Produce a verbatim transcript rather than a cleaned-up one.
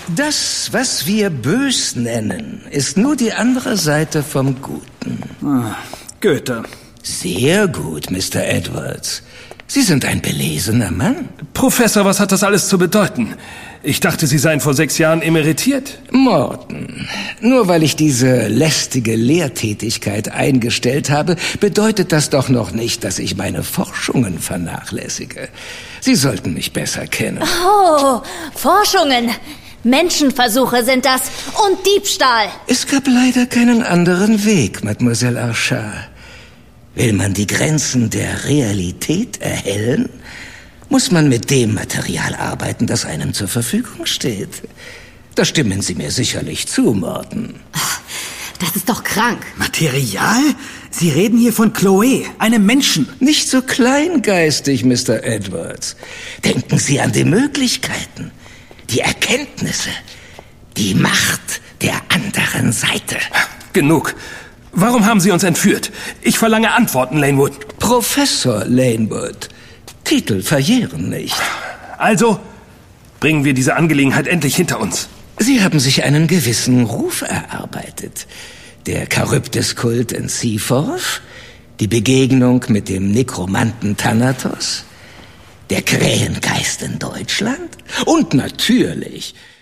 Das, was wir bös nennen, ist nur die andere Seite vom Guten. Ah, Goethe. Sehr gut, Mister Edwards. Sie sind ein belesener Mann. Professor, was hat das alles zu bedeuten? Ich dachte, Sie seien vor sechs Jahren emeritiert. Morton, nur weil ich diese lästige Lehrtätigkeit eingestellt habe, bedeutet das doch noch nicht, dass ich meine Forschungen vernachlässige. Sie sollten mich besser kennen. Oh, Forschungen. Menschenversuche sind das und Diebstahl. Es gab leider keinen anderen Weg, Mademoiselle Archard. Will man die Grenzen der Realität erhellen, muss man mit dem Material arbeiten, das einem zur Verfügung steht. Da stimmen Sie mir sicherlich zu, Morton. Das ist doch krank. Material? Sie reden hier von Chloe, einem Menschen. Nicht so kleingeistig, Mister Edwards. Denken Sie an die Möglichkeiten, die Erkenntnisse, die Macht der anderen Seite. Genug. Warum haben Sie uns entführt? Ich verlange Antworten, Lanewood. Professor Lanewood. Titel verjähren nicht. Also bringen wir diese Angelegenheit endlich hinter uns. Sie haben sich einen gewissen Ruf erarbeitet. Der Charybdis-Kult in Seaforth, die Begegnung mit dem Nekromanten Thanatos, der Krähengeist in Deutschland und natürlich